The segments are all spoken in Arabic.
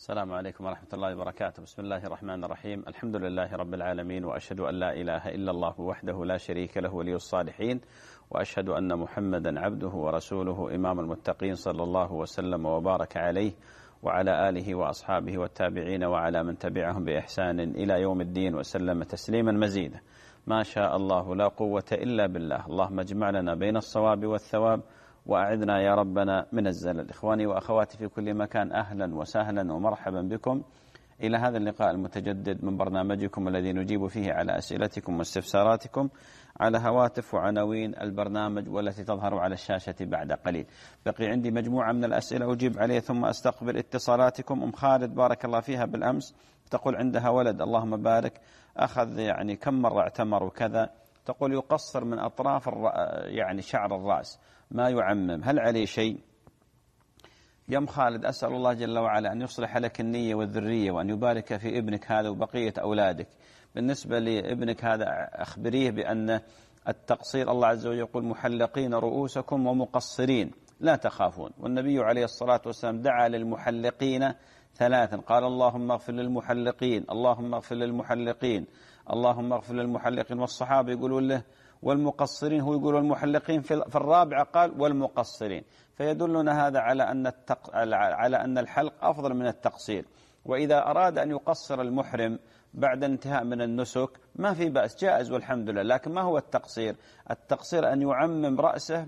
السلام عليكم ورحمة الله وبركاته. بسم الله الرحمن الرحيم. الحمد لله رب العالمين، وأشهد أن لا إله إلا الله وحده لا شريك له ولي الصالحين، وأشهد أن محمدا عبده ورسوله إمام المتقين، صلى الله وسلم وبارك عليه وعلى آله وأصحابه والتابعين وعلى من تبعهم بإحسان إلى يوم الدين، وسلم تسليما مزيدا. ما شاء الله لا قوة إلا بالله. اللهم اجمع لنا بين الصواب والثواب، وأعذنا يا ربنا من الزلل. إخواني وأخواتي في كل مكان، أهلا وسهلا ومرحبا بكم إلى هذا اللقاء المتجدد من برنامجكم الذي نجيب فيه على أسئلتكم واستفساراتكم على هواتف وعناوين البرنامج والتي تظهر على الشاشة بعد قليل. بقي عندي مجموعة من الأسئلة أجيب عليه ثم أستقبل اتصالاتكم. أم خالد بارك الله فيها بالأمس تقول عندها ولد اللهم بارك أخذ يعني كم مرة اعتمر وكذا، تقول يقصر من أطراف يعني شعر الرأس ما يعمم، هل عليه شيء؟ يا أم خالد أسأل الله جل وعلا أن يصلح لك النية والذرية وأن يبارك في ابنك هذا وبقية أولادك. بالنسبة لابنك هذا أخبريه بأن التقصير الله عز وجل يقول محلقين رؤوسكم ومقصرين لا تخافون، والنبي عليه الصلاة والسلام دعا للمحلقين ثلاثا، قال اللهم اغفر للمحلقين، اللهم اغفر للمحلقين، اللهم اغفر للمحلقين، والصحابة يقولون له والمقصرين، هو يقول المحلقين في الرابعة قال والمقصرين، فيدلنا هذا على أن الحلق أفضل من التقصير. وإذا أراد أن يقصر المحرم بعد انتهاء من النسك ما في بأس، جائز والحمد لله. لكن ما هو التقصير؟ التقصير أن يعمم رأسه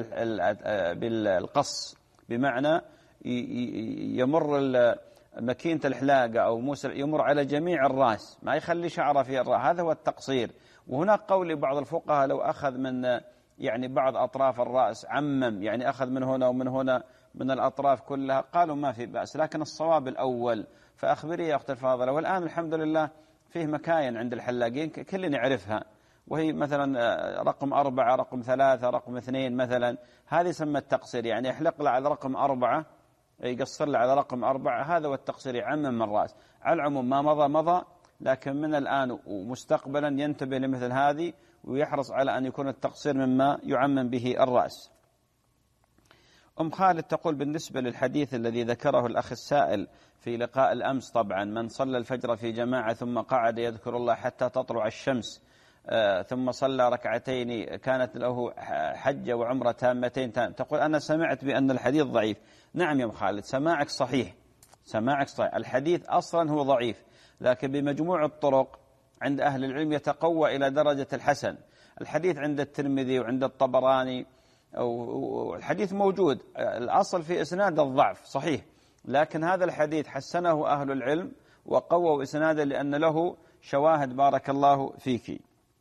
بالقص، بمعنى يمر ماكينة الحلاقة أو موسى يمر على جميع الرأس، ما يخلي شعره في الرأس، هذا هو التقصير. وهناك قول لبعض الفقهاء لو أخذ من يعني بعض أطراف الرأس عمم، يعني أخذ من هنا ومن هنا من الأطراف كلها، قالوا ما في بأس، لكن الصواب الأول. فأخبري يا أخت الفاضلة. والآن الحمد لله فيه مكاين عند الحلاقين كلنا يعرفها، وهي مثلا رقم 4، رقم 3، رقم 2 مثلا، هذه يسمى التقصير، يعني يحلق له على رقم 4، يقصر له على رقم 4، هذا هو التقصير، يعمم من الرأس. على العموم ما مضى مضى، لكن من الآن ومستقبلا ينتبه لمثل هذه ويحرص على أن يكون التقصير مما يعمم به الرأس. أم خالد تقول بالنسبة للحديث الذي ذكره الأخ السائل في لقاء الأمس، طبعا من صلى الفجر في جماعة ثم قعد يذكر الله حتى تطلع الشمس ثم صلى ركعتين كانت له حجة وعمرة تامتين تقول أنا سمعت بأن الحديث ضعيف. نعم يا أم خالد، سماعك صحيح، سماعك صحيح. الحديث أصلا هو ضعيف، لكن بمجموع الطرق عند أهل العلم يتقوى إلى درجة الحسن. الحديث عند الترمذي وعند الطبراني، الحديث موجود، الأصل في إسناد الضعف صحيح، لكن هذا الحديث حسنه أهل العلم وقووا إسناده لأن له شواهد بارك الله فيك.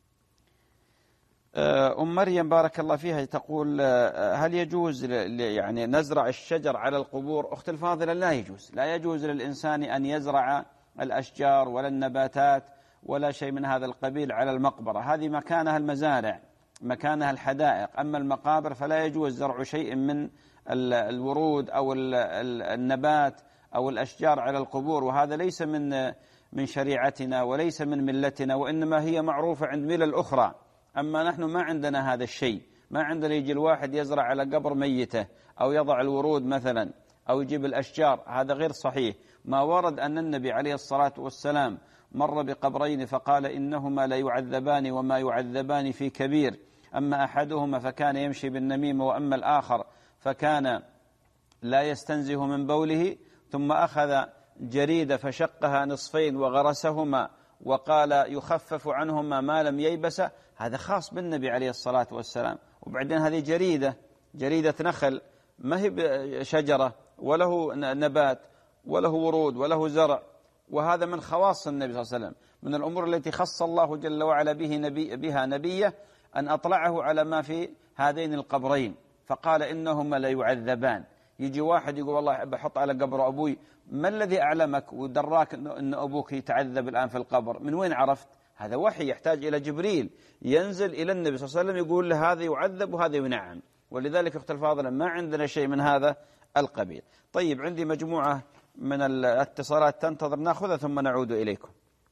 أم مريم بارك الله فيها تقول هل يجوز يعني نزرع الشجر على القبور؟ أخت الفاضلة لا يجوز، لا يجوز للإنسان أن يزرع الأشجار ولا النباتات ولا شيء من هذا القبيل على المقبرة، هذه مكانها المزارع، مكانها الحدائق. أما المقابر فلا يجوز زرع شيء من الورود أو النبات أو الأشجار على القبور، وهذا ليس من شريعتنا وليس من ملتنا، وإنما هي معروفة عند ملل أخرى. أما نحن ما عندنا هذا الشيء، ما عندنا يجي الواحد يزرع على قبر ميته أو يضع الورود مثلا أو يجيب الأشجار، هذا غير صحيح. ما ورد أن النبي عليه الصلاة والسلام مر بقبرين فقال إنهما لا يعذبان وما يعذبان في كبير، أما أحدهما فكان يمشي بالنميمة وأما الآخر فكان لا يستنزه من بوله، ثم أخذ جريدة فشقها نصفين وغرسهما وقال يخفف عنهما ما لم ييبس. هذا خاص بالنبي عليه الصلاة والسلام. وبعدين هذه جريدة نخل، ما هي شجرة وله نبات وله ورود وله زرع، وهذا من خواص النبي صلى الله عليه وسلم، من الأمور التي خص الله جل وعلا بها نبيه أن أطلعه على ما في هذين القبرين، فقال إنهما لا يعذبان. يجي واحد يقول والله بحط على قبر أبوي، ما الذي أعلمك ودراك أن أبوك يتعذب الآن في القبر؟ من وين عرفت؟ هذا وحي يحتاج إلى جبريل ينزل إلى النبي صلى الله عليه وسلم يقول له هذا يعذب وهذا ينعم. ولذلك أخت الفاضلة ما عندنا شيء من هذا القبيل. طيب عندي مجموعة من الاتصالات تنتظر نأخذها ثم نعود إليكم.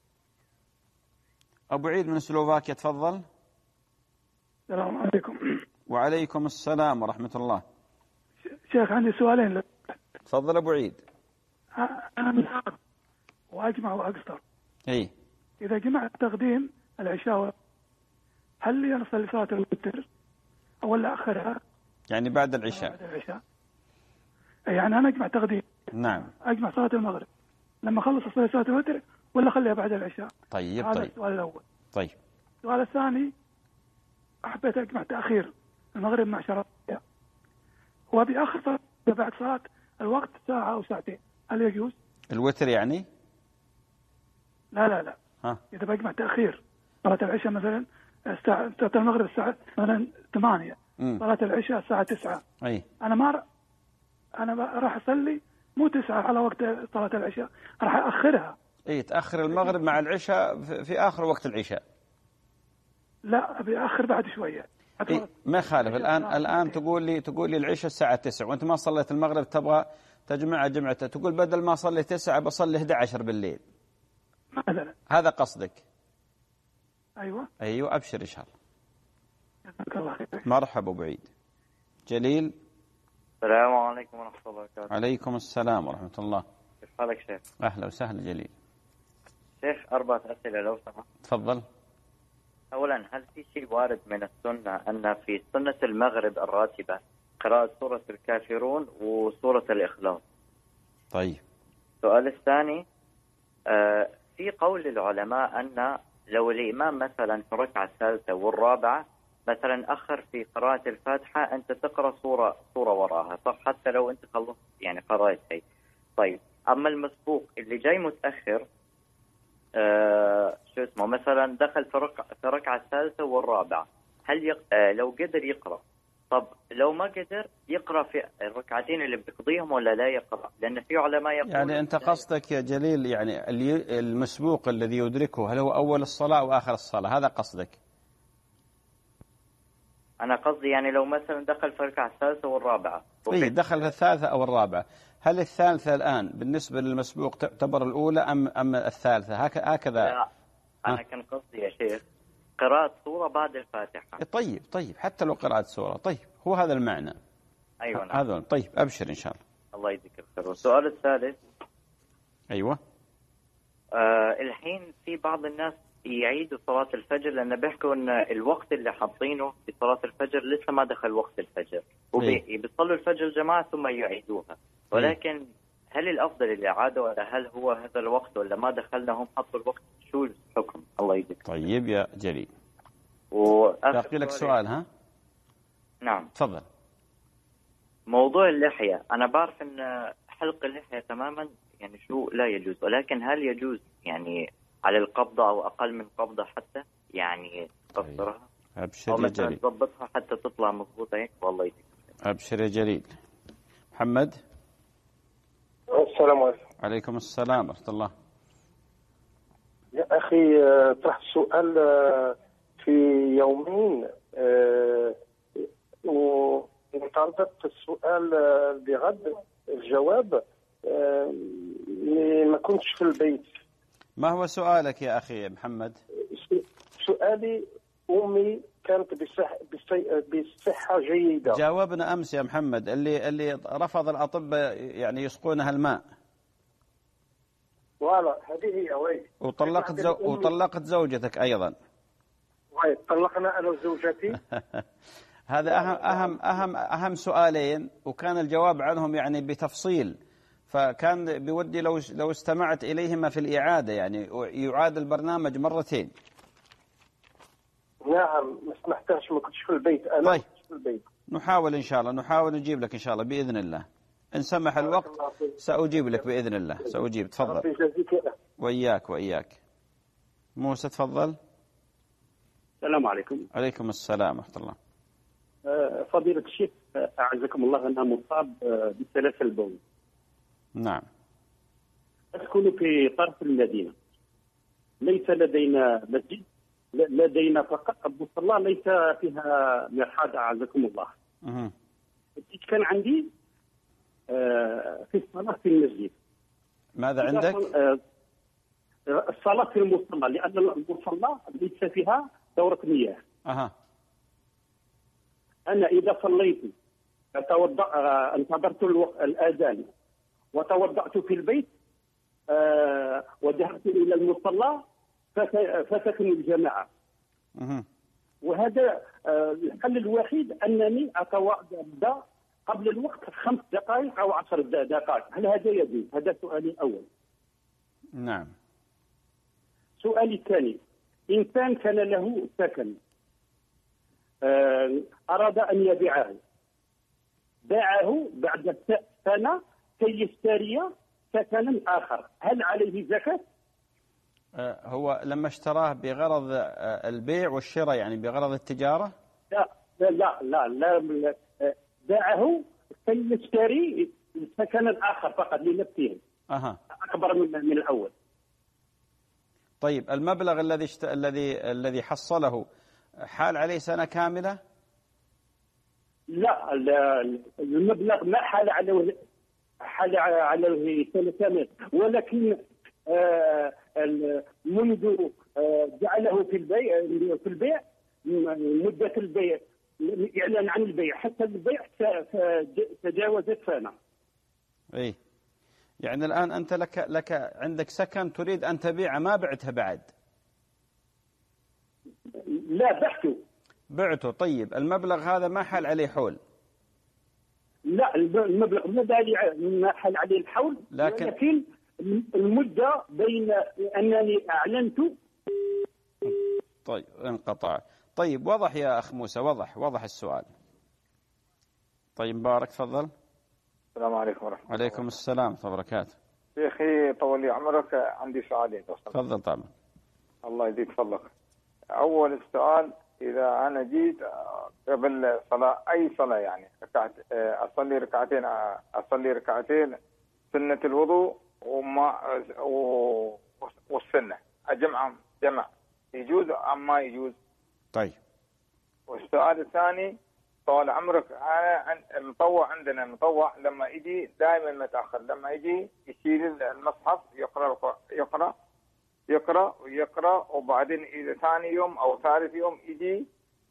أبو عيد من سلوفاكيا تفضل. السلام عليكم. وعليكم السلام ورحمة الله. شيخ عندي سؤالين. تفضل أبو عيد. أنا مسافر وأجمع وأقصر. إيه. إذا جمعت تقديم العشاء هل لي أصلي صلاة الوتر ولا أخرها؟ يعني بعد العشاء. بعد العشاء. يعني أنا أجمع تقديم. نعم. أجمع صلاة المغرب لما أخلص أصلي صلاة الوتر ولا أخليها بعد العشاء؟ طيب. هذا طيب. السؤال الأول. طيب. السؤال الثاني، حبيت أجمع تأخير المغرب مع شرط وبآخر صلاة بعد صلاة الوقت ساعة أو ساعتين، هل يجوز؟ الوتر يعني؟ لا. ها. إذا بجمع تأخير صلاة العشاء مثلا صلاة المغرب الساعة مثلا 8، صلاة العشاء الساعة 9. أي. أنا راح أصلي مو 9 على وقت صلاة العشاء، راح أأخرها. إيه، تأخر المغرب مع العشاء في آخر وقت العشاء. لا، بأخر بعد شوية. إيه، ما خالف. الآن تقول لي العشاء الساعة 9 وأنت ما صليت المغرب، تبغى تجمع جمعته، تقول بدل ما أصلي 9 بصلي 11 بالليل مثلا. هذا قصدك؟ أيوة. أبشر إن شاء الله. جزاك الله خير. مرحبا أبو بعيد. جليل. السلام عليكم ورحمة الله وبركاته. عليكم السلام ورحمة الله. كيف حالك شيخ؟ أهلا وسهلا جليل. شيخ 4 أسئلة لو سمحت. تفضل. أولا، هل في شيء وارد من السنة أن في سنة المغرب الراتبة قراءة سورة الكافرون وسورة الإخلاص؟ طيب. السؤال الثاني، في قول العلماء أن لو الإمام مثلا في الركعة الثالثة والرابعة مثلا أخر في قراءة الفاتحة أنت تقرأ سورة وراها، صح؟ حتى لو أنت خلصت يعني قرأت شيء. طيب، أما المسبوق اللي جاي متأخر شو اسمه مثلا دخل في الركعة الثالثة والرابعة، هل لو قدر يقرأ، طب لو ما قدر يقرأ في الركعتين اللي بيقضيهم ولا لا يقرأ؟ لأن في علماء يقولون يعني أنت قصدك يا جليل يعني المسبوق الذي يدركه هل هو أول الصلاة أو آخر الصلاة، هذا قصدك؟ أنا قصدي يعني لو مثلا دخل في الركعة الثالثة والرابعة. إيه، دخل في الثالثة أو الرابعة، هل الثالثة الآن بالنسبة للمسبوق تعتبر الأولى أم الثالثة؟ هكذا. لا، أنا كان قصدي يا شيخ قراءة سورة بعد الفاتحة. طيب، حتى لو قراءة سورة. طيب، هو هذا المعنى. أيوة نعم. هذا طيب، أبشر إن شاء الله. الله يجزيك الخير. والسؤال الثالث. أيوة. الحين في بعض الناس يعيدوا صلاة الفجر لأن بيحكوا أن الوقت اللي حاطينه في صلاة الفجر لسه ما دخل وقت الفجر، وبيصلوا الفجر جماعة ثم يعيدوها، ولكن هل الأفضل الإعادة ولا هل هو هذا الوقت ولا ما دخلنا هم حطوا الوقت؟ شو الحكم؟ الله يجزيك. طيب يا جليل، باقي لك سؤال. ها؟ نعم تفضل. موضوع اللحية، أنا بعرف أن حلق اللحية تماما يعني شو لا يجوز، ولكن هل يجوز يعني على القبضة أو أقل من قبضة حتى يعني تقصرها؟ أبشر أو يا مثلا جليل. تضبطها حتى تطلع مضبوطة هيك. والله يجزيك. أبشر يا جليل. محمد. السلام عليكم. عليكم السلام ورحمة الله. يا أخي، طرحت سؤال في يومين وانتظرت السؤال بغد الجواب، ما كنتش في البيت. ما هو سؤالك يا أخي محمد؟ سؤالي أمي كانت بصحة جيدة. جاوبنا أمس يا محمد، اللي رفض الأطباء يعني يسقونها الماء. والله هذه هي. وي وطلقت زوجتك أيضا. وي طلقنا أنا وزوجتي. هذا أهم سؤالين، وكان الجواب عنهم يعني بتفصيل، فكان بودي لو استمعت إليهما في الإعادة، يعني يعاد البرنامج مرتين. نعم، ما سمحتهاش، ما كنتش في البيت. أنا طيب. كنتش في البيت. نحاول إن شاء الله، نحاول نجيب لك إن شاء الله بإذن الله، إن سمح الوقت سأجيب لك بإذن الله، سأجيب. تفضل. وإياك. موسى تفضل. السلام عليكم. عليكم السلام ورحمة الله. فضيلة الشيخ، أعزكم الله، أنا مصاب بسلاسل البول. نعم. أسكن في طرف المدينة، ليس لدينا مسجد، لدينا فقط مصلى ليس فيها مرحاض أعزكم الله. كان عندي في الصلاة في المسجد. ماذا عندك؟ الصلاة في المصلى، لأن المصلى ليس فيها دورة مياه. أنا إذا صليت أتوضأ، انتظرت الأذان وتوضأت في البيت وذهبت إلى المصلى فاتتني الجماعة. وهذا الحل الوحيد أنني أتوضأ قبل الوقت 5 دقائق أو 10 دقائق. هل هذا يجوز؟ هذا سؤالي الأول. نعم. سؤالي الثاني، إنسان كان له سكن أراد أن يبيعه، باعه بعد سنة كي يشتري سكنا آخر، هل عليه زكاة؟ هو لما اشتراه بغرض البيع والشراء، يعني بغرض التجارة؟ لا لا لا لا, لا. باعه كي يشتري سكنا آخر فقط لنفسه أكبر من الأول. طيب المبلغ الذي حصله حال عليه سنة كاملة؟ لا المبلغ ما حال عليه سنة كاملة، ولكن منذ جعله في البيع مدة البيع، إعلان عن البيع حتى البيع تجاوزت سنة. إيه، يعني الآن أنت لك عندك سكن تريد أن تبيعه، ما بعته بعد؟ لا بعته. طيب المبلغ هذا ما حال عليه حول؟ لا المبلغ ما حال عليه الحول، لكن المدة بين أنني أعلنت. طيب انقطع. طيب وضح يا أخ موسى، وضح السؤال. طيب مبارك تفضل. السلام عليكم ورحمة الله. وعليكم السلام ورحمة الله وبركاته. شيخي طول لي عمرك، عندي سؤالين. تفضل. طبعا. الله يزيد فضلك. أول السؤال، إذا أنا جيت قبل صلاة أي صلاة، يعني أصلي ركعتين سنة الوضوء والسنة أجمعهم جمع، يجوز أم ما يجوز؟ طيب. والسؤال الثاني، طال عمرك، أنا مطوع، عندنا مطوع لما يجي دائما متأخر، لما يجي يشيل المصحف يقرأ وبعدين إذا ثاني يوم أو ثالث يوم يجي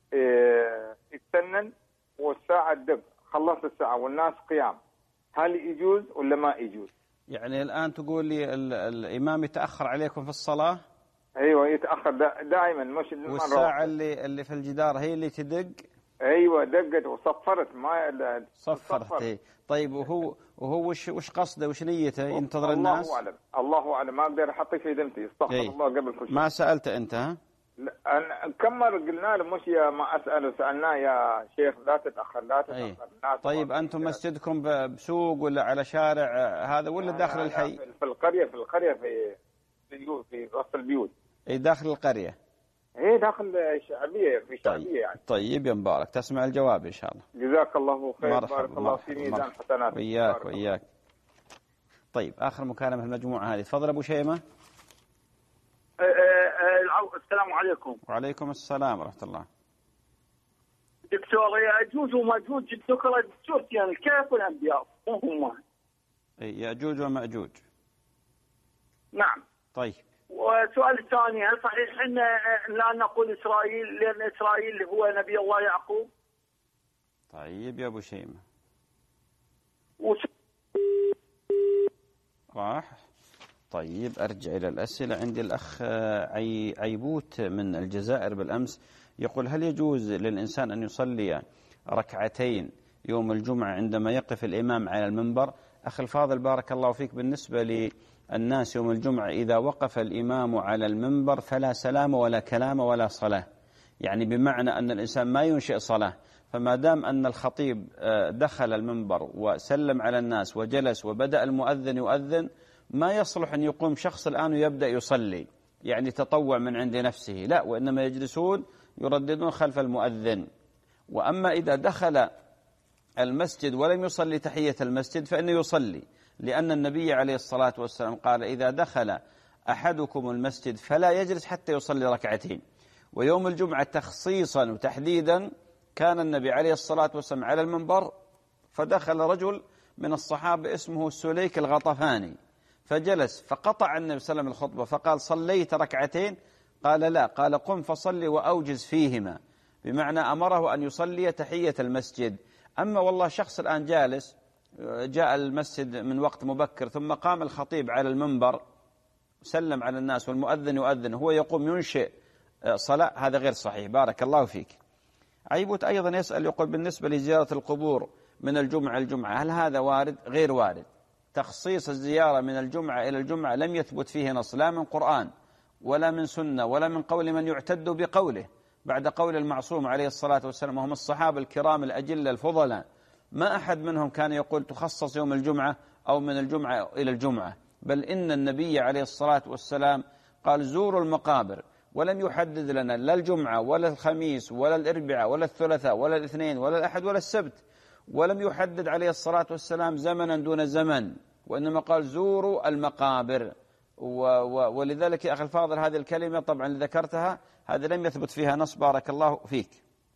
يتسنن والساعة تدق، خلص الساعة والناس قيام، هل يجوز ولا ما يجوز؟ يعني الآن تقول لي الإمام يتأخر عليكم في الصلاة؟ أيوة يتأخر دائما، مش والساعة اللي في الجدار هي اللي تدق؟ ايوه دقت وصفرت، ما صفرت. طيب وهو وش قصده، وش نيته؟ ينتظر الناس؟ الله اعلم، ما اقدر احطك في ذمتي، استغفر الله قبل كل شيء. ما سألت انت؟ ها؟ أنا كم مرة قلنا له، مش يا ما اساله، سالناه يا شيخ لا تتاخر. طيب انتم مسجدكم بسوق ولا على شارع هذا ولا داخل الحي؟ في القرية في وسط البيوت. اي داخل القرية؟ هي داخل شعبية، في شعبية يعني. طيب يا مبارك، تسمع الجواب إن شاء الله. جزاك الله خير، بارك الله في ميزان حسناتك. وإياك. طيب آخر مكالمة في المجموعة هذه، تفضل أبو شيمة. السلام عليكم. وعليكم السلام ورحمة الله. دكتور، يأجوج ومأجوج ذكر يعني الكهف والأنبياء هم؟ يأجوج ومأجوج. نعم. طيب. والسؤال الثاني، هل صحيح أن لا نقول إسرائيل لأن إسرائيل هو نبي الله يعقوب؟ طيب يا أبو شيمة. راح. طيب أرجع إلى الأسئلة. عندي الأخ عيبوت من الجزائر بالأمس يقول: هل يجوز للإنسان أن يصلي ركعتين يوم الجمعة عندما يقف الإمام على المنبر؟ أخي الفاضل بارك الله فيك، بالنسبة للناس يوم الجمعة إذا وقف الإمام على المنبر فلا سلام ولا كلام ولا صلاة، يعني بمعنى أن الإنسان ما ينشئ صلاة. فما دام أن الخطيب دخل المنبر وسلم على الناس وجلس وبدأ المؤذن يؤذن، ما يصلح أن يقوم شخص الآن ويبدأ يصلي يعني تطوع من عند نفسه، لا، وإنما يجلسون يرددون خلف المؤذن. وأما إذا دخل المسجد ولم يصلي تحية المسجد فإنه يصلي، لأن النبي عليه الصلاة والسلام قال: إذا دخل أحدكم المسجد فلا يجلس حتى يصلي ركعتين. ويوم الجمعة تخصيصا وتحديدا كان النبي عليه الصلاة والسلام على المنبر، فدخل رجل من الصحابة اسمه سليك الغطفاني فجلس، فقطع النبي صلى الله عليه وسلم الخطبة فقال: صليت ركعتين؟ قال: لا. قال: قم فصلي وأوجز فيهما، بمعنى أمره أن يصلي تحية المسجد. أما والله شخص الآن جالس جاء المسجد من وقت مبكر ثم قام الخطيب على المنبر سلم على الناس والمؤذن يؤذن هو يقوم ينشئ صلاة، هذا غير صحيح. بارك الله فيك. عيبوت أيضا يسأل يقول بالنسبة لزيارة القبور من الجمعة الجمعة هل هذا وارد؟ غير وارد. تخصيص الزيارة من الجمعة إلى الجمعة لم يثبت فيه نص لا من قرآن ولا من سنة ولا من قول من يعتد بقوله بعد قول المعصوم عليه الصلاة والسلام، وهم الصحابة الكرام الأجلة الفضلاء، ما أحد منهم كان يقول تخصص يوم الجمعة أو من الجمعة إلى الجمعة، بل إن النبي عليه الصلاة والسلام قال زوروا المقابر، ولم يحدد لنا لا الجمعة ولا الخميس ولا الأربعاء ولا الثلاثاء ولا الاثنين ولا الأحد ولا السبت، ولم يحدد عليه الصلاة والسلام زمنا دون زمن، وإنما قال زوروا المقابر. ولذلك يا أخي الفاضل هذه الكلمة طبعا ذكرتها هذا لم يثبت فيها نص. بارك الله فيك.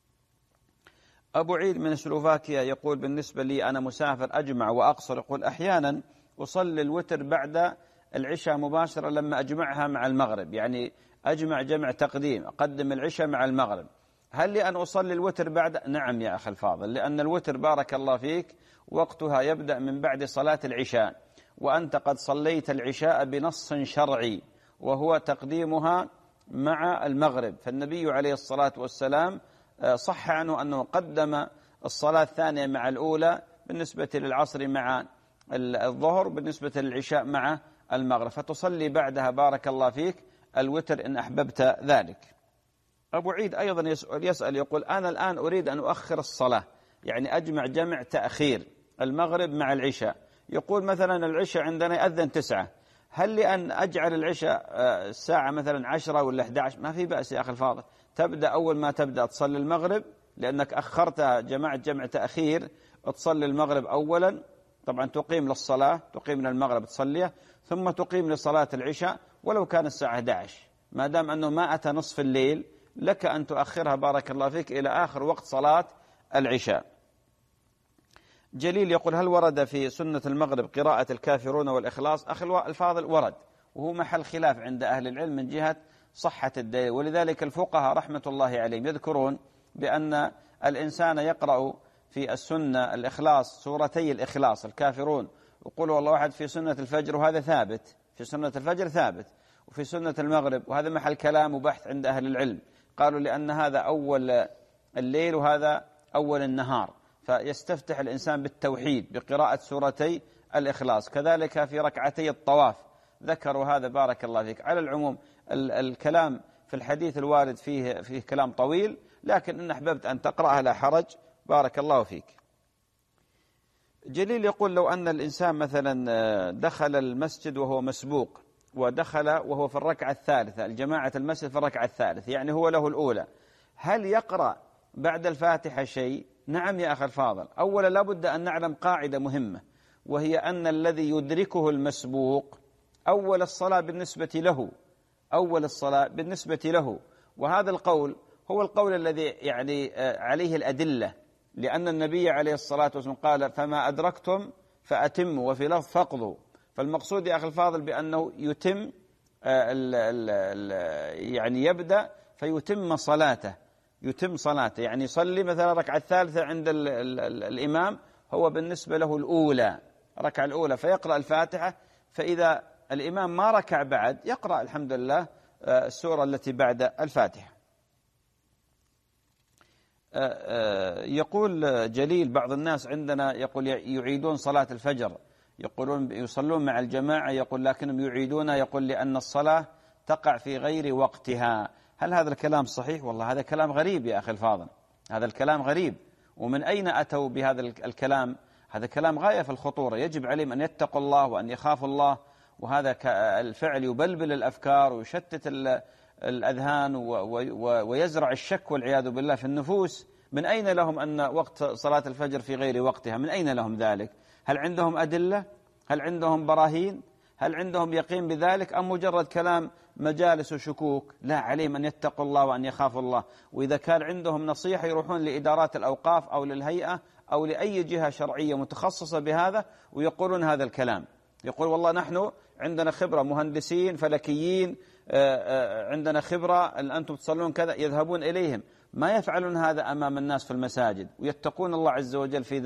أبو عيد من سلوفاكيا يقول بالنسبة لي أنا مسافر أجمع وأقصر، يقول أحيانا أصلي الوتر بعد العشاء مباشرة لما أجمعها مع المغرب، يعني أجمع جمع تقديم أقدم العشاء مع المغرب، هل لي أن أصلي الوتر بعد؟ نعم يا أخي الفاضل، لأن الوتر بارك الله فيك وقتها يبدأ من بعد صلاة العشاء، وأنت قد صليت العشاء بنص شرعي وهو تقديمها مع المغرب، فالنبي عليه الصلاة والسلام صح عنه أنه قدم الصلاة الثانية مع الأولى بالنسبة للعصر مع الظهر، بالنسبة للعشاء مع المغرب، فتصلي بعدها بارك الله فيك الوتر إن أحببت ذلك. أبو عيد أيضا يسأل يقول أنا الآن أريد أن أؤخر الصلاة، يعني أجمع جمع تأخير المغرب مع العشاء، يقول مثلا العشاء عندنا يأذن 9، هل لي أن أجعل العشاء الساعة مثلا 10 ولا 11؟ ما في بأس يا أخي الفاضل، تبدأ أول ما تبدأ تصلي المغرب لأنك أخرتها جماعة جمع تأخير، تصلي المغرب أولا، طبعا تقيم للصلاة تقيم للمغرب تصليها، ثم تقيم لصلاة العشاء ولو كان الساعة 11، ما دام أنه ما أتى نصف الليل لك أن تؤخرها بارك الله فيك إلى آخر وقت صلاة العشاء. جليل يقول هل ورد في سنة المغرب قراءة الكافرون والإخلاص؟ أخي الفاضل ورد، وهو محل خلاف عند أهل العلم من جهة صحة الدليل، ولذلك الفقهاء رحمة الله عليهم يذكرون بأن الإنسان يقرأ في السنة الإخلاص سورتي الإخلاص الكافرون وقل والله واحد في سنة الفجر، وهذا ثابت في سنة الفجر ثابت، وفي سنة المغرب، وهذا محل كلام وبحث عند أهل العلم، قالوا لأن هذا أول الليل وهذا أول النهار، فيستفتح الإنسان بالتوحيد بقراءة سورتي الإخلاص. كذلك في ركعتي الطواف ذكروا هذا بارك الله فيك. على العموم الكلام في الحديث الوارد فيه كلام طويل، لكن إن أحببت أن تقرأها لا حرج بارك الله فيك. جليل يقول لو أن الإنسان مثلا دخل المسجد وهو مسبوق ودخل وهو في الركعة الثالثة، الجماعة المسجد في الركعة الثالثة يعني هو له الأولى، هل يقرأ بعد الفاتحة شيء؟ نعم يا أخي الفاضل. أولا لابد أن نعلم قاعدة مهمة، وهي أن الذي يدركه المسبوق أول الصلاة بالنسبة له، أول الصلاة بالنسبة له، وهذا القول هو القول الذي يعني عليه الأدلة، لأن النبي عليه الصلاة والسلام قال فما أدركتم فأتموا، وفي لفظ فاقضوا، فالمقصود يا أخي الفاضل بأنه يتم يعني يبدأ فيتم صلاته، يتم صلاته، يعني يصلي مثلا ركعة الثالثة عند الإمام هو بالنسبة له الأولى، ركعة الأولى، فيقرأ الفاتحة، فإذا الإمام ما ركع بعد يقرأ الحمد لله السورة التي بعد الفاتحة. يقول جليل بعض الناس عندنا يقول يعيدون صلاة الفجر، يقولون يصلون مع الجماعة، يقول لكنهم يعيدونها، يقول لأن الصلاة تقع في غير وقتها، هل هذا الكلام صحيح؟ والله هذا كلام غريب يا أخي الفاضل، هذا الكلام غريب، ومن أين أتوا بهذا الكلام؟ هذا كلام غاية في الخطورة، يجب عليهم أن يتقوا الله وأن يخافوا الله، وهذا الفعل يبلبل الأفكار ويشتت الأذهان ويزرع الشك والعياذ بالله في النفوس. من أين لهم أن وقت صلاة الفجر في غير وقتها؟ من أين لهم ذلك؟ هل عندهم أدلة؟ هل عندهم براهين؟ هل عندهم يقين بذلك؟ أم مجرد كلام مجالس وشكوك؟ لا، عليهم أن يتقوا الله وأن يخافوا الله، وإذا كان عندهم نصيحة يروحون لإدارات الأوقاف أو للهيئة أو لأي جهة شرعية متخصصة بهذا ويقولون هذا الكلام، يقول والله نحن عندنا خبرة، مهندسين فلكيين، عندنا خبرة، أنتم تصلون كذا، يذهبون إليهم، ما يفعلون هذا أمام الناس في المساجد ويتقون الله عز وجل في ذلك،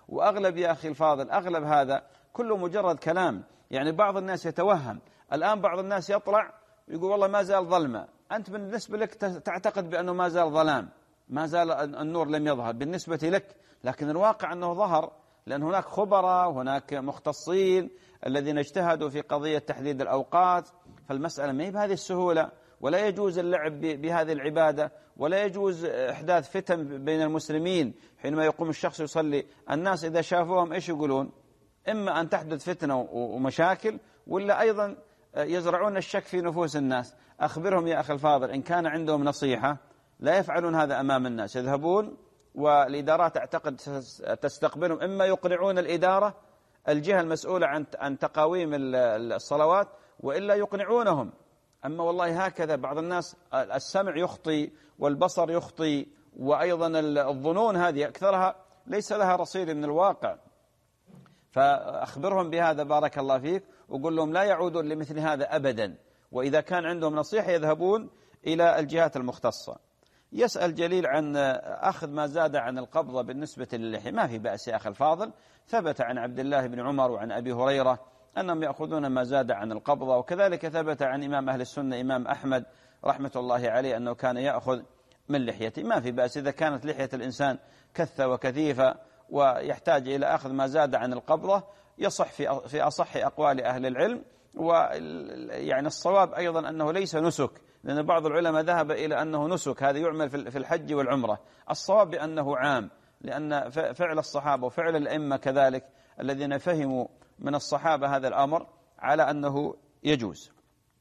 وأغلب يا أخي الفاضل أغلب هذا كله مجرد كلام. يعني بعض الناس يتوهم الآن، بعض الناس يطلع يقول والله ما زال ظلمة، أنت بالنسبة لك تعتقد بأنه ما زال ظلام، ما زال النور لم يظهر بالنسبة لك، لكن الواقع أنه ظهر، لأن هناك خبراء وهناك مختصين الذين اجتهدوا في قضية تحديد الأوقات. فالمسألة ما هي بهذه السهولة، ولا يجوز اللعب بهذه العبادة، ولا يجوز إحداث فتن بين المسلمين. حينما يقوم الشخص يصلي، الناس إذا شافوهم إيش يقولون؟ إما أن تحدث فتنة ومشاكل، ولا أيضا يزرعون الشك في نفوس الناس. أخبرهم يا أخي الفاضل إن كان عندهم نصيحة لا يفعلون هذا أمام الناس، يذهبون والإدارات أعتقد تستقبلهم، إما يقنعون الإدارة الجهة المسؤولة عن تقاويم الصلوات، وإلا يقنعونهم. أما والله هكذا بعض الناس السمع يخطي والبصر يخطي، وأيضا الظنون هذه أكثرها ليس لها رصيد من الواقع. فأخبرهم بهذا بارك الله فيك، وقل لهم لا يعودون لمثل هذا أبدا، وإذا كان عندهم نصيحة يذهبون إلى الجهات المختصة. يسأل جليل عن أخذ ما زاد عن القبضة بالنسبة للحية. ما في بأس يا أخي الفاضل، ثبت عن عبد الله بن عمر وعن أبي هريرة أنهم يأخذون ما زاد عن القبضة، وكذلك ثبت عن إمام أهل السنة إمام أحمد رحمة الله عليه أنه كان يأخذ من لحيته. ما في بأس إذا كانت لحية الإنسان كثة وكثيفة ويحتاج إلى أخذ ما زاد عن القبضة، يصح في أصح أقوال أهل العلم. ويعني الصواب أيضا أنه ليس نسك، لأن بعض العلماء ذهب إلى أنه نسك، هذا يعمل في الحج والعمرة. الصواب بأنه عام، لأن فعل الصحابة وفعل الأئمة كذلك الذين فهموا من الصحابة هذا الأمر على أنه يجوز.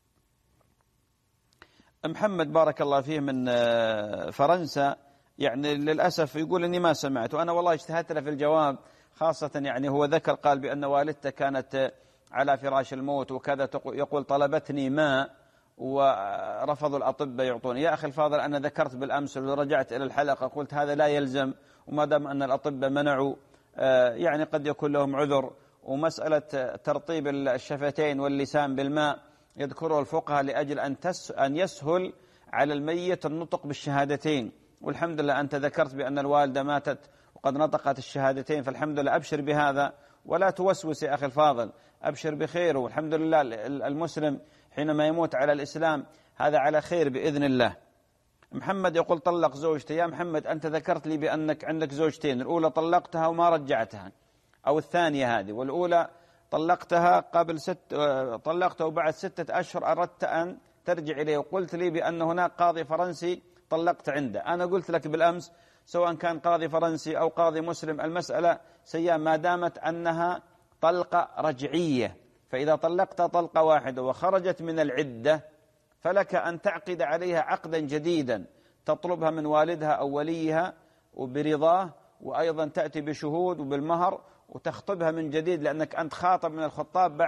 محمد بارك الله فيه من فرنسا، يعني للأسف يقول إني ما سمعت، وأنا والله اجتهدت له في الجواب، خاصة يعني هو ذكر قال بأن والدته كانت على فراش الموت وكذا، يقول طلبتني ماء ورفضوا الأطباء يعطوني. يا أخي الفاضل أنا ذكرت بالأمس ورجعت إلى الحلقة قلت هذا لا يلزم، وما دام أن الأطباء منعوا يعني قد يكون لهم عذر. ومسألة ترطيب الشفتين واللسان بالماء يذكره الفقهاء لأجل أن يسهل على الميت النطق بالشهادتين، والحمد لله أنت ذكرت بأن الوالدة ماتت وقد نطقت الشهادتين، فالحمد لله أبشر بهذا ولا توسوس يا أخي الفاضل، أبشر بخير. والحمد لله المسلم حينما يموت على الإسلام هذا على خير بإذن الله. محمد يقول طلق زوجته. يا محمد أنت ذكرت لي بأنك عندك زوجتين، الأولى طلقتها وما رجعتها، أو الثانية هذه، والأولى طلقتها طلقته وبعد 6 أشهر أردت أن ترجع إليه، وقلت لي بأن هناك قاضي فرنسي طلقت عنده. أنا قلت لك بالأمس سواء كان قاضي فرنسي أو قاضي مسلم المسألة سيئة ما دامت أنها طلقة رجعية. فإذا طلقت طلقة واحدة وخرجت من العدة فلك أن تعقد عليها عقدا جديدا تطلبها من والدها أو وليها وبرضاه، وأيضا تأتي بشهود وبالمهر وتخطبها من جديد، لأنك أنت خاطب من الخطاب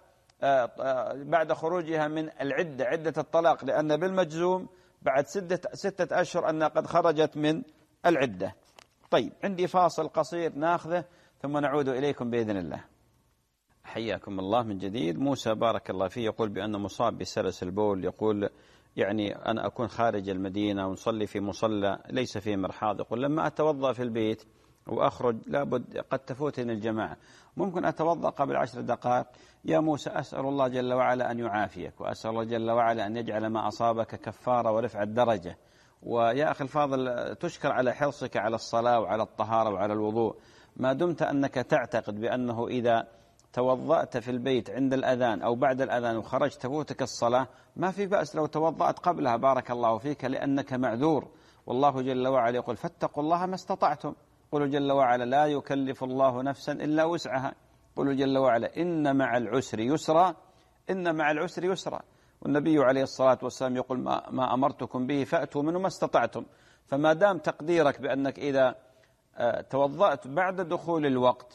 بعد خروجها من العدة، عدة الطلاق، لأن بالمجزوم بعد 6 أشهر أنها قد خرجت من العدة. طيب عندي فاصل قصير ناخذه ثم نعود إليكم بإذن الله. حياكم الله من جديد. موسى بارك الله فيه يقول بأنه مصاب بسلس البول، يقول يعني أنا أكون خارج المدينة ونصلي في مصلى ليس فيه مرحاض، يقول لما أتوضأ في البيت وأخرج لابد قد تفوتني الجماعة، ممكن أتوضأ قبل 10 دقائق؟ يا موسى أسأل الله جل وعلا أن يعافيك، وأسأل الله جل وعلا أن يجعل ما أصابك كفارة ورفع الدرجة. ويا أخي الفاضل تشكر على حرصك على الصلاة وعلى الطهارة وعلى الوضوء، ما دمت أنك تعتقد بأنه إذا توضأت في البيت عند الأذان أو بعد الأذان وخرجت تفوتك الصلاة، ما في بأس لو توضأت قبلها بارك الله فيك، لأنك معذور. والله جل وعلا يقول فاتقوا الله ما استطعتم، قل جل وعلا لا يكلف الله نفسا إلا وسعها، قل جل وعلا إن مع العسر يسرا، إن مع العسر يسرا. والنبي عليه الصلاة والسلام يقول ما أمرتكم به فأتوا منه ما استطعتم. فما دام تقديرك بأنك إذا توضأت بعد دخول الوقت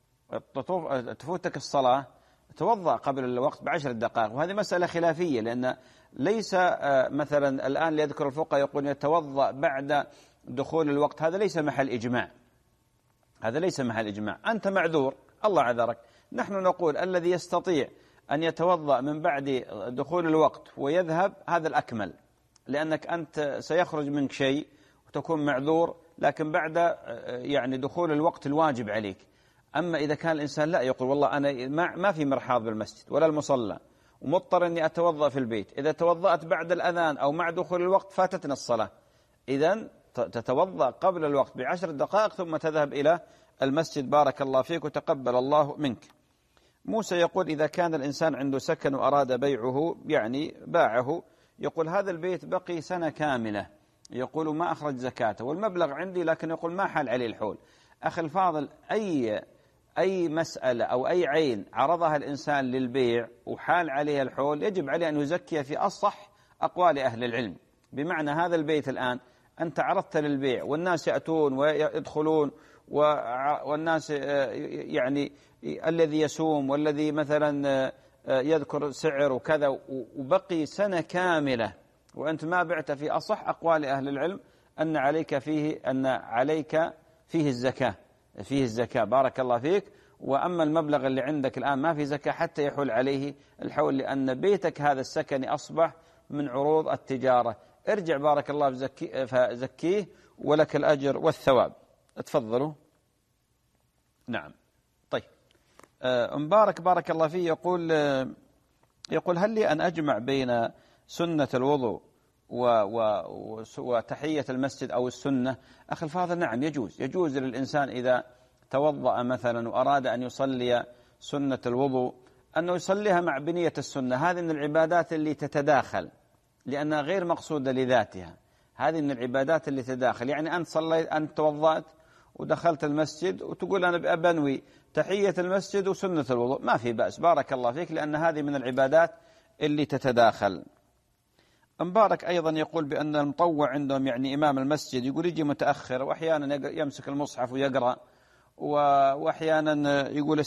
تفوتك الصلاة توضأ قبل الوقت ب10 دقائق، وهذه مسألة خلافية، لأن ليس مثلا الآن ليذكر الفقهاء يقول يتوضأ بعد دخول الوقت، هذا ليس محل إجماع، هذا ليس محل إجماع. أنت معذور الله عذرك. نحن نقول الذي يستطيع أن يتوضأ من بعد دخول الوقت ويذهب هذا الأكمل، لأنك أنت سيخرج منك شيء وتكون معذور، لكن بعد يعني دخول الوقت الواجب عليك. أما إذا كان الإنسان لا يقول والله أنا ما في مرحاض بالمسجد ولا المصلى ومضطر أني أتوضأ في البيت، إذا توضأت بعد الأذان أو مع دخول الوقت فاتتنا الصلاة، إذن تتوضأ قبل الوقت ب10 دقائق ثم تذهب إلى المسجد. بارك الله فيك وتقبل الله منك. موسى يقول إذا كان الإنسان عنده سكن وأراد بيعه، يعني باعه، يقول هذا البيت بقي سنة كاملة، يقول ما أخرج زكاته والمبلغ عندي، لكن يقول ما حال عليه الحول. أخي الفاضل، أي مسألة أو أي عين عرضها الإنسان للبيع وحال عليه الحول يجب عليه أن يزكي في أصح أقوال أهل العلم. بمعنى هذا البيت الآن أنت عرضت للبيع والناس يأتون ويدخلون، والناس يعني الذي يسوم والذي مثلا يذكر سعر وكذا، وبقي سنة كاملة وأنت ما بعت، في أصح أقوال أهل العلم أن عليك فيه الزكاة. بارك الله فيك. وأما المبلغ اللي عندك الآن ما في زكاة حتى يحول عليه الحول، لأن بيتك هذا السكني أصبح من عروض التجارة. ارجع بارك الله فزكيه ولك الأجر والثواب. تفضلوا. نعم. طيب، مبارك بارك الله فيه يقول هل لي أن أجمع بين سنة الوضوء وتحية المسجد أو السنة؟ أخي الفاضل، نعم يجوز للإنسان إذا توضأ مثلا وأراد أن يصلي سنة الوضوء أنه يصليها مع بنية السنة. هذه من العبادات اللي تتداخل لأنها غير مقصودة لذاتها. هذه من العبادات اللي تتداخل، يعني أنت توضأت ودخلت المسجد وتقول أنا بنوي تحية المسجد وسنة الوضوء، ما في بأس بارك الله فيك، لأن هذه من العبادات اللي تتداخل. مبارك أيضا يقول بأن المطوع عندهم يعني إمام المسجد يقول يجي متأخر، وأحيانا يمسك المصحف ويقرأ، وأحيانا يقول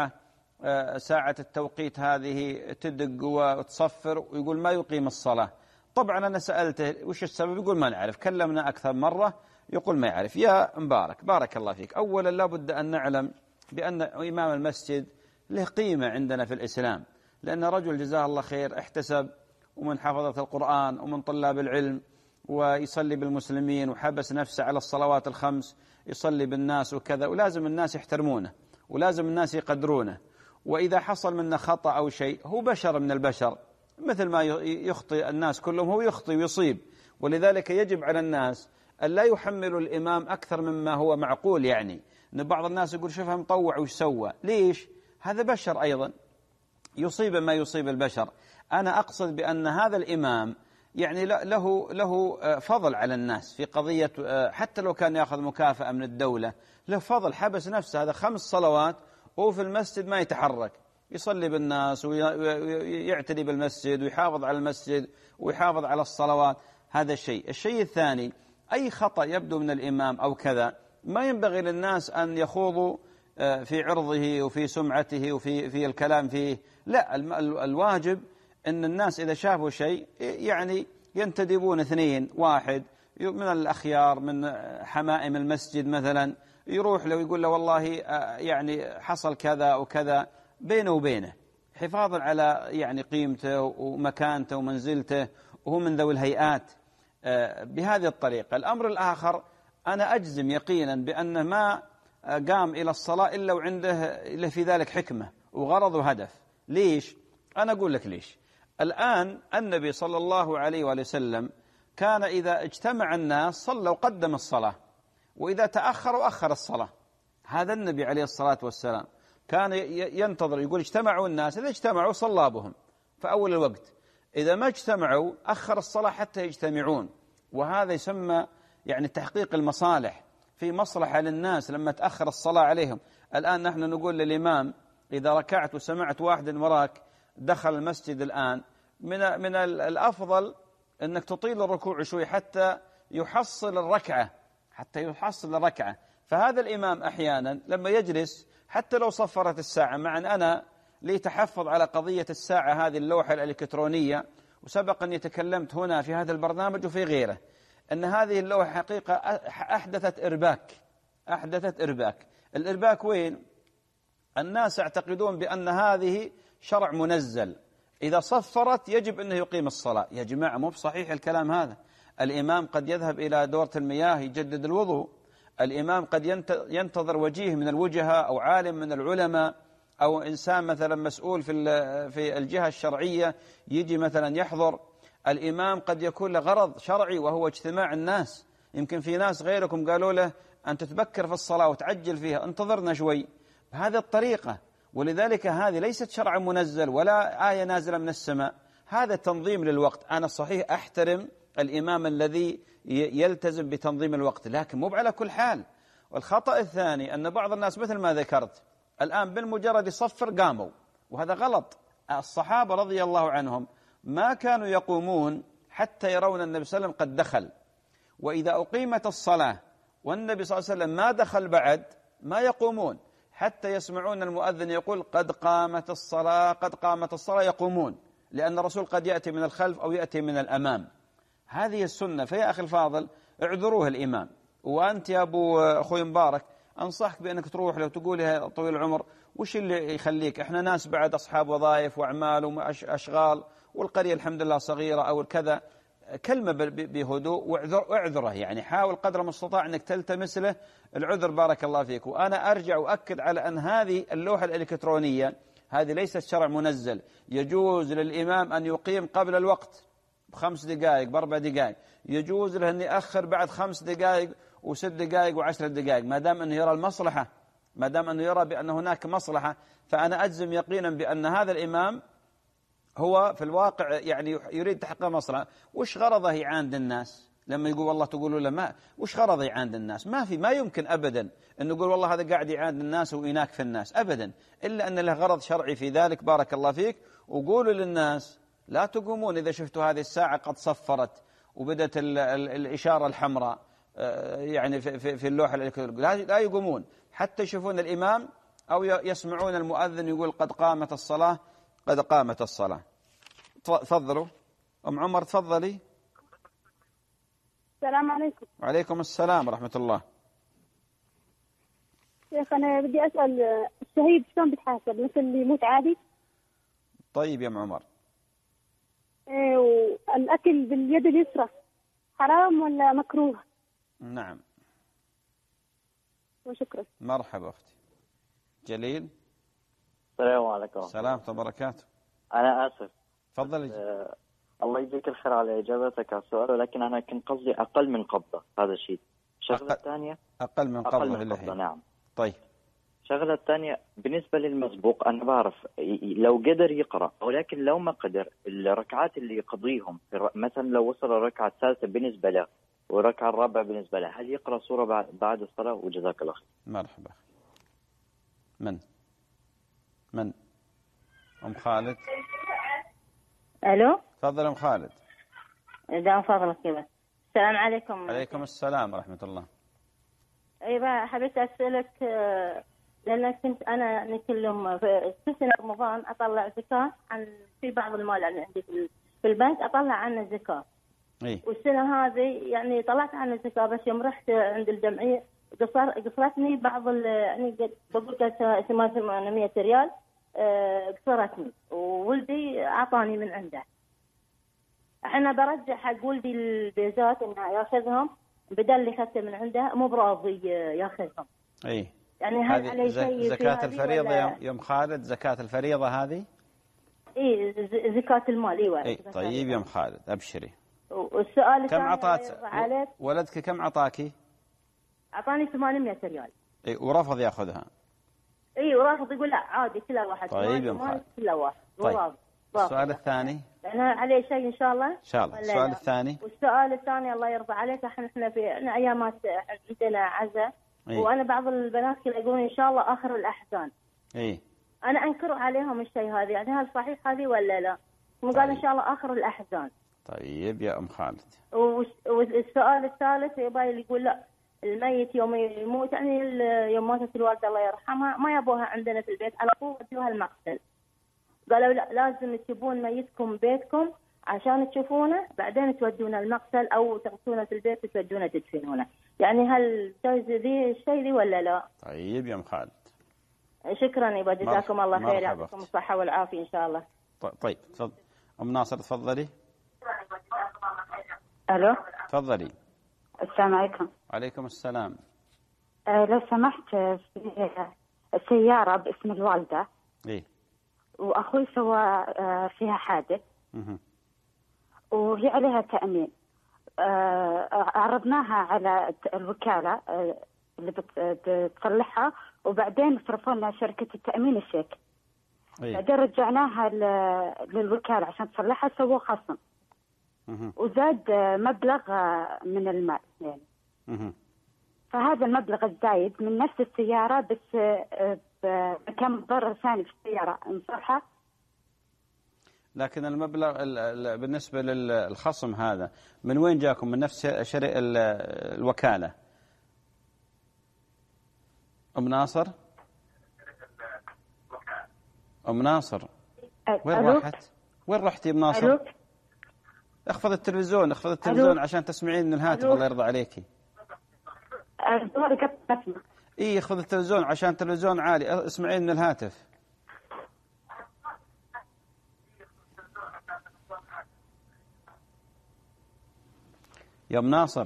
ساعة التوقيت هذه تدق وتصفر، ويقول ما يقيم الصلاة. طبعا أنا سألته وش السبب، يقول ما نعرف، كلمنا أكثر مرة يقول ما يعرف. يا مبارك بارك الله فيك، أولا لابد أن نعلم بأن إمام المسجد له قيمة عندنا في الإسلام، لأن رجل جزاه الله خير احتسب ومن حفظة القرآن ومن طلاب العلم، ويصلي بالمسلمين وحبس نفسه على الصلوات الخمس، يصلي بالناس وكذا، ولازم الناس يحترمونه ولازم الناس يقدرونه. وإذا حصل منه خطأ أو شيء، هو بشر من البشر مثل ما يخطئ الناس كلهم، هو يخطئ ويصيب. ولذلك يجب على الناس أن لا يحملوا الإمام أكثر مما هو معقول. يعني أن بعض الناس يقول شوفها مطوع وش سوى، ليش؟ هذا بشر أيضا يصيب ما يصيب البشر. أنا أقصد بأن هذا الإمام يعني له فضل على الناس في قضية، حتى لو كان يأخذ مكافأة من الدولة، له فضل، حبس نفسه هذا 5 صلوات وهو في المسجد ما يتحرك، يصلي بالناس ويعتني بالمسجد ويحافظ على المسجد ويحافظ على الصلوات. هذا الشيء الثاني، أي خطأ يبدو من الإمام أو كذا ما ينبغي للناس أن يخوضوا في عرضه وفي سمعته وفي الكلام فيه. لا، الواجب أن الناس إذا شافوا شيء يعني ينتدبون 2 1 من الأخيار من حمائم المسجد مثلا، يروح له ويقول له والله يعني حصل كذا وكذا بينه وبينه، حفاظا على يعني قيمته ومكانته ومنزلته، وهو من ذوي الهيئات بهذه الطريقة. الأمر الآخر، أنا أجزم يقينا بأن ما قام إلى الصلاة إلا وعنده في ذلك حكمة وغرض وهدف. ليش؟ أنا أقول لك ليش. الآن النبي صلى الله عليه وآله وسلم كان إذا اجتمع الناس صلى وقدم الصلاة، وإذا تأخر أخر الصلاة. هذا النبي عليه الصلاة والسلام كان ينتظر، يقول اجتمعوا الناس، إذا اجتمعوا صلى بهم فأول الوقت، إذا ما اجتمعوا أخر الصلاة حتى يجتمعون. وهذا يسمى يعني تحقيق المصالح، في مصلحة للناس لما تأخر الصلاة عليهم. الآن نحن نقول للإمام إذا ركعت وسمعت واحد وراك دخل المسجد الآن، من الأفضل أنك تطيل الركوع شوي حتى يحصل الركعة. فهذا الإمام أحيانا لما يجلس حتى لو صفرت الساعة، مع أن أنا لي تحفظ على قضية الساعة هذه اللوحة الإلكترونية، وسبق أني تكلمت هنا في هذا البرنامج وفي غيره أن هذه اللوحة حقيقة أحدثت إرباك. الإرباك وين؟ الناس يعتقدون بأن هذه شرع منزل، إذا صفرت يجب أنه يقيم الصلاة. يا جماعة مو بصحيح الكلام هذا. الإمام قد يذهب إلى دورة المياه يجدد الوضوء، الإمام قد ينتظر وجيه من الوجهاء أو عالم من العلماء أو إنسان مثلا مسؤول في الجهة الشرعية يجي مثلا يحضر. الإمام قد يكون له غرض شرعي وهو اجتماع الناس. يمكن في ناس غيركم قالوا له أنت تبكر في الصلاة وتعجل فيها، انتظرنا شوي، بهذه الطريقة. ولذلك هذه ليست شرع منزل ولا آية نازلة من السماء، هذا تنظيم للوقت. أنا صحيح أحترم الإمام الذي يلتزم بتنظيم الوقت، لكن مو على كل حال. والخطأ الثاني أن بعض الناس مثل ما ذكرت الآن بالمجرد يصفر قاموا، وهذا غلط. الصحابة رضي الله عنهم ما كانوا يقومون حتى يرون النبي صلى الله عليه وسلم قد دخل، وإذا أقيمت الصلاة والنبي صلى الله عليه وسلم ما دخل بعد ما يقومون حتى يسمعون المؤذن يقول قد قامت الصلاة قد قامت الصلاة، يقومون، لأن الرسول قد يأتي من الخلف أو يأتي من الأمام. هذه السنة. فيا أخي الفاضل اعذروه الإمام. وأنت يا أبو أخوي مبارك أنصحك بأنك تروح له تقول يا طويل العمر وش اللي يخليك، إحنا ناس بعد أصحاب وظائف وأعمال وأشغال، والقرية الحمد لله صغيرة أو كذا، كلمة بهدوء واعذره، يعني حاول قدر المستطاع أنك تلتمس له العذر بارك الله فيك. وأنا أرجع وأكد على أن هذه اللوحة الإلكترونية هذه ليست شرع منزل. يجوز للإمام أن يقيم قبل الوقت ب5 دقائق ب4 دقائق، يجوز له أن يأخر بعد 5 دقائق و6 دقائق و10 دقائق، ما دام أنه يرى المصلحة، ما دام أنه يرى بأن هناك مصلحة. فأنا أجزم يقينا بأن هذا الإمام هو في الواقع يعني يريد تحقيق مصلحة. وش غرضه يعاند الناس لما يقول والله تقولوا له ما وش غرضه يعاند الناس؟ ما يمكن أبدا أن نقول والله هذا قاعد يعاند الناس وإناك في الناس أبدا، إلا أن له غرض شرعي في ذلك بارك الله فيك. وقولوا للناس لا تقومون إذا شفتوا هذه الساعة قد صفرت وبدت الإشارة الحمراء يعني في اللوحة الإلكترونية، لا يقومون حتى يشوفون الإمام أو يسمعون المؤذن يقول قد قامت الصلاة قد قامت الصلاة. تفضلوا أم عمر تفضلي. السلام عليكم. وعليكم السلام ورحمة الله. شيخ أنا بدي أسأل الشهيد شلون بيتحاسب، مثل اللي يموت عادي؟ طيب يا أم عمر. والأكل باليد اليسرى حرام ولا مكروه؟ نعم. وشكرا. مرحبا أختي. جليل. السلام عليكم. السلام وبركاته. أنا آسف. تفضلي. الله يجزيك الخير على إجابتك على السؤال، ولكن أنا كنت قصدي أقل من قبضة، هذا الشيء. شغلة الثانية أقل من قبضة. نعم. طيب. شغلة الثانية بالنسبة للمسبوق، أنا بعرف لو قدر يقرأ، ولكن لو ما قدر الركعات اللي يقضيهم مثلا لو وصل الركعة الثالثة بالنسبة له والركعة الرابعة بالنسبة له، هل يقرأ سورة بعد الصلاة؟ وجزاك الله خير. مرحبا. من أم خالد. ألو. تفضل أم خالد. دام فضلك كذا. السلام عليكم. عليكم السلام ورحمة الله. أيوة حبيت أسألك لأن كنت أنا نكلم في سنة رمضان أطلع زكاة عن في بعض المال عندي في البنك أطلع عنه زكاة. والسنة هذه يعني طلعت عنه زكاة، بس يوم رحت عند الجمعية قصرتني بعض يعني بقول 800 ريال قصرتني، وولدي أعطاني من عنده. أنا برجع حق ولدي البيزات إنه ياخذهم بدل اللي أخذته من عنده، مو براضي ياخذهم. يعني هل عليه شيء زكاة الفريضة يوم خالد؟ زكاة الفريضة هذه؟ زكاة المال. ايوه. طيب يوم خالد ابشري. والسؤال كم عطات ولدك؟ كم عطاكي؟ اعطاني 800 ريال. ورفض ياخذها؟ ورافض يقول لا عادي كل واحد. طيب يوم خالد. كل واحد. طيب. السؤال الثاني؟ يعني عليه شيء ان شاء الله؟ ان شاء الله. السؤال الثاني؟ والسؤال الثاني الله يرضى عليك، احنا في ايامات عندنا عزاء، وانا بعض البنات يقولون ان شاء الله اخر الاحزان. انا انكر عليهم الشيء هذا، يعني هل صحيح هذه ولا لا؟ هم قال ان شاء الله اخر الاحزان. طيب يا ام خالد. والسؤال الثالث يبغى يقول لا الميت يوم يموت، يعني يوم ماتت الوالده الله يرحمها ما يبوها عندنا في البيت، على طول ودوها المقتل. قالوا لا لازم تجيبون ميتكم بيتكم عشان تشوفونه، بعدين تودونه المقتل او تغسلونه في البيت وتودونه تدفنونه. يعني هل جايز ذي الشيء ذي ولا لا؟ طيب يا ام خالد. شكرا يبا، جزاكم الله خير، يعطيكم الصحة والعافية إن شاء الله. طيب تفضل أم ناصر تفضلي. ألو. تفضلي. السلام عليكم. عليكم السلام. لو سمحت، في سيارة باسم الوالدة. إيه. وأخوي سوى فيها حادث. وهي عليها تأمين. عرضناها على الوكالة اللي بتصلحها، وبعدين صرفوا لنا شركة التأمين الشيك. بعدين رجعناها للوكالة عشان تصلحها، سووا خصم. وزاد مبلغ من المال يعني. فهذا المبلغ الزايد من نفس السيارة بس بكم ضرر ثاني في السيارة نصلحها. لكن المبلغ بالنسبة للخصم هذا من وين جاكم؟ من نفس الوكالة؟ أم ناصر؟ أم ناصر وين راحت؟ وين رحتي أم ناصر؟ اخفض التلفزيون، اخفض التلفزيون عشان تسمعين من الهاتف. الله يرضى عليكي. اي اخفض التلفزيون عشان التلفزيون عالي، اسمعين من الهاتف. يا ام ناصر.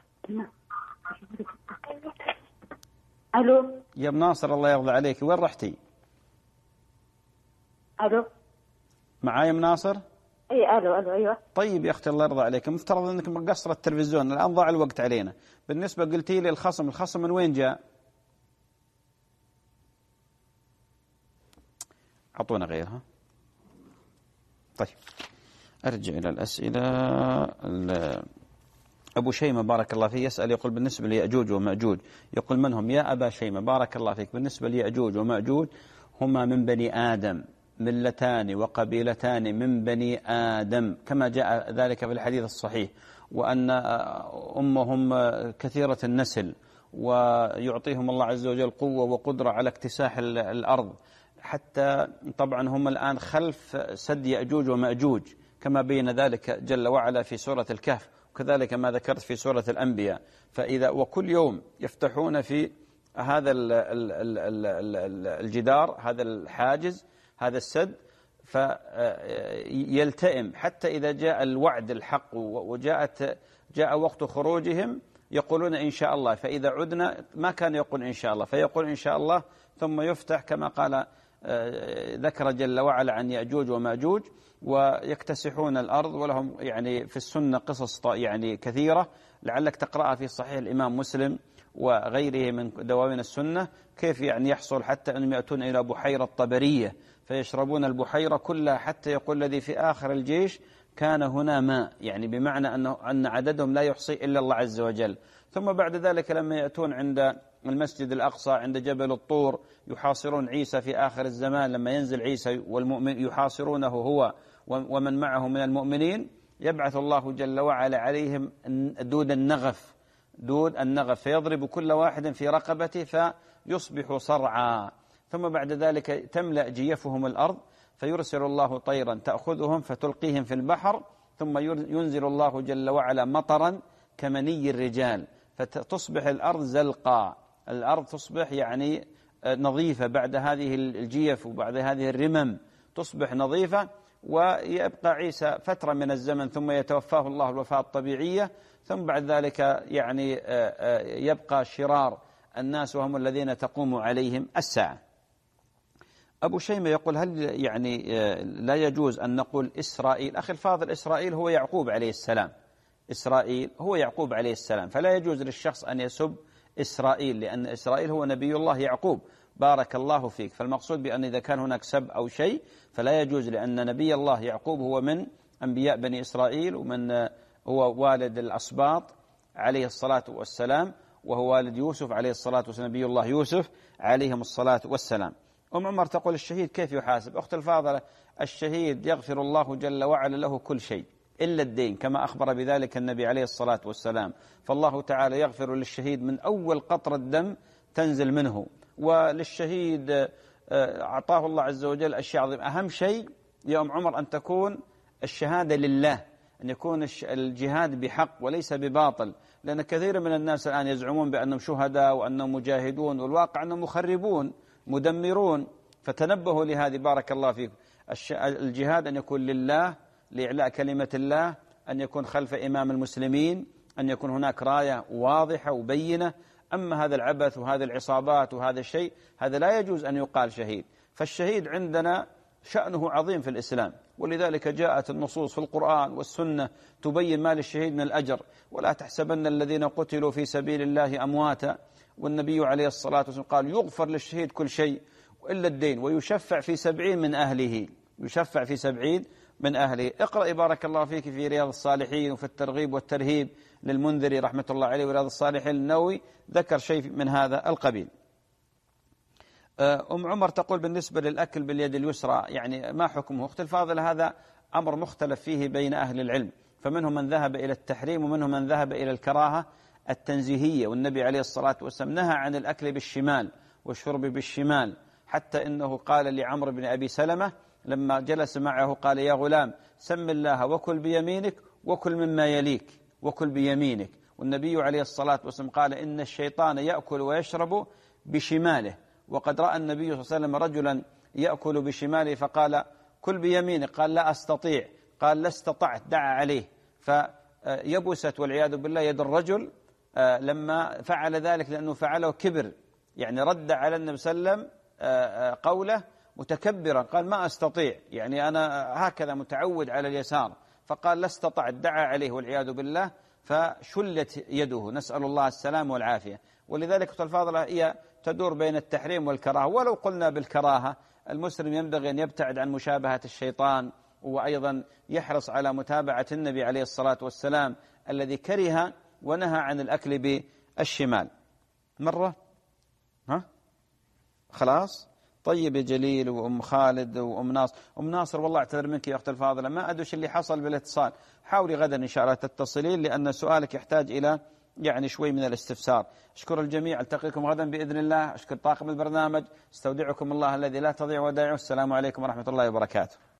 الو يا ام ناصر الله يرضى عليكي، وين رحتي؟ الو معايا ام ناصر؟ اي الو ايوه. طيب يا اختي الله يرضى عليك، مفترض انك مقصره التلفزيون، الان ضاع الوقت علينا. بالنسبه قلتي لي الخصم من وين جاء؟ اعطونا غيرها. طيب ارجع الى الاسئله. ابو شيمه بارك الله فيه يسال، يقول بالنسبه ليأجوج ومأجوج، يقول من هم يا ابا شيمه بارك الله فيك؟ بالنسبه ليأجوج ومأجوج هما من بني آدم، ملتان وقبيلتان من بني آدم كما جاء ذلك في الحديث الصحيح، وأن أمهم كثيرة النسل، ويعطيهم الله عز وجل قوة وقدرة على اكتساح الأرض، حتى طبعا هم الآن خلف سد يأجوج ومأجوج كما بين ذلك جل وعلا في سورة الكهف، وكذلك ما ذكرت في سورة الأنبياء. فإذا وكل يوم يفتحون في هذا الجدار، هذا الحاجز، هذا السد، فيلتئم حتى إذا جاء الوعد الحق جاء وقت خروجهم يقولون إن شاء الله، فإذا عدنا ما كان يقول إن شاء الله، فيقول إن شاء الله ثم يفتح كما قال ذكر جل وعلا عن يأجوج ومأجوج، ويكتسحون الأرض. ولهم يعني في السنة قصص يعني كثيرة، لعلك تقرأها في صحيح الإمام مسلم وغيره من دواوين السنة، كيف يعني يحصل حتى أنهم يأتون إلى بحيرة طبرية فيشربون البحيرة كلها، حتى يقول الذي في آخر الجيش كان هنا ماء، يعني بمعنى أن عددهم لا يحصي إلا الله عز وجل. ثم بعد ذلك لما يأتون عند المسجد الأقصى عند جبل الطور يحاصرون عيسى في آخر الزمان، لما ينزل عيسى والمؤمن يحاصرونه هو ومن معه من المؤمنين، يبعث الله جل وعلا عليهم دود النغف فيضرب كل واحد في رقبته فيصبح صرعا. ثم بعد ذلك تملأ جيفهم الأرض، فيرسل الله طيرا تأخذهم فتلقيهم في البحر، ثم ينزل الله جل وعلا مطرا كمني الرجال، فتصبح الأرض زلقاء، الأرض تصبح يعني نظيفة بعد هذه الجيف وبعد هذه الرمم تصبح نظيفة. ويبقى عيسى فترة من الزمن ثم يتوفاه الله الوفاة الطبيعية، ثم بعد ذلك يعني يبقى شرار الناس وهم الذين تقوم عليهم الساعة. أبو شيمة يقول هل يعني لا يجوز أن نقول إسرائيل؟ أخي الفاضل، إسرائيل هو يعقوب عليه السلام، إسرائيل هو يعقوب عليه السلام، فلا يجوز للشخص أن يسب إسرائيل، لأن إسرائيل هو نبي الله يعقوب بارك الله فيك. فالمقصود بأن إذا كان هناك سب أو شيء فلا يجوز، لأن نبي الله يعقوب هو من أنبياء بني إسرائيل، ومن هو والد الأسباط عليه الصلاة والسلام، وهو والد يوسف عليه الصلاة والسلام، نبي الله يوسف عليهم الصلاة والسلام. أم عمر تقول الشهيد كيف يحاسب؟ أخت الفاضلة، الشهيد يغفر الله جل وعلا له كل شيء إلا الدين، كما أخبر بذلك النبي عليه الصلاة والسلام. فالله تعالى يغفر للشهيد من أول قطرة دم تنزل منه، وللشهيد أعطاه الله عز وجل أشياء عظيمة. أهم شيء يا أم عمر أن تكون الشهادة لله، أن يكون الجهاد بحق وليس بباطل، لأن كثير من الناس الآن يزعمون بأنهم شهداء وأنهم مجاهدون، والواقع أنهم مخربون مدمرون. فتنبهوا لهذه بارك الله فيكم. الجهاد أن يكون لله لإعلاء كلمة الله، أن يكون خلف إمام المسلمين، أن يكون هناك راية واضحة وبينة، أما هذا العبث وهذه العصابات وهذا الشيء، هذا لا يجوز أن يقال شهيد. فالشهيد عندنا شأنه عظيم في الإسلام، ولذلك جاءت النصوص في القرآن والسنة تبين ما للشهيد من الأجر. ولا تحسبن الذين قتلوا في سبيل الله أمواتا، والنبي عليه الصلاة والسلام قال يغفر للشهيد كل شيء إلا الدين، ويشفع في 70 من أهله، يشفع في 70 من أهله. اقرأ بارك الله فيك في رياض الصالحين وفي الترغيب والترهيب للمنذري رحمة الله عليه، ورياض الصالحين النووي ذكر شيء من هذا القبيل. أم عمر تقول بالنسبة للأكل باليد اليسرى يعني ما حكمه؟ أختي الفاضلة هذا أمر مختلف فيه بين أهل العلم، فمنهم من ذهب إلى التحريم ومنهم من ذهب إلى الكراهة التنزيهية. والنبي عليه الصلاة والسلام نهى عن الأكل بالشمال والشرب بالشمال، حتى إنه قال لعمرو بن أبي سلمة لما جلس معه قال يا غلام سم الله وكل بيمينك وكل مما يليك، وكل بيمينك. والنبي عليه الصلاة والسلام قال إن الشيطان يأكل ويشرب بشماله، وقد رأى النبي صلى الله عليه وسلم رجلا يأكل بشماله فقال كل بيمينك، قال لا أستطيع، قال لا استطعت، دعا عليه، فيبست والعياذ بالله يد الرجل لما فعل ذلك، لأنه فعله كبر، يعني رد على النبي صلى الله عليه وسلم قوله متكبرا، قال ما أستطيع، يعني أنا هكذا متعود على اليسار، فقال لا استطعت، دعا عليه والعياذ بالله فشلت يده، نسأل الله السلامة والعافية. ولذلك الفاضلة هي تدور بين التحريم والكراهة. ولو قلنا بالكراهة المسلم ينبغي أن يبتعد عن مشابهة الشيطان، وأيضا يحرص على متابعة النبي عليه الصلاة والسلام الذي كره ونهى عن الأكل بالشمال. مرة خلاص طيب يا جليل وأم خالد وأم ناصر. أم ناصر والله اعتذر منك يا أخت الفاضلة، ما أدري اللي حصل بالاتصال، حاولي غدا إن شاء الله تتصلين، لأن سؤالك يحتاج إلى يعني شوي من الاستفسار. أشكر الجميع، ألتقيكم غدا بإذن الله. أشكر طاقم البرنامج، استودعكم الله الذي لا تضيع ودائعه. السلام عليكم ورحمة الله وبركاته.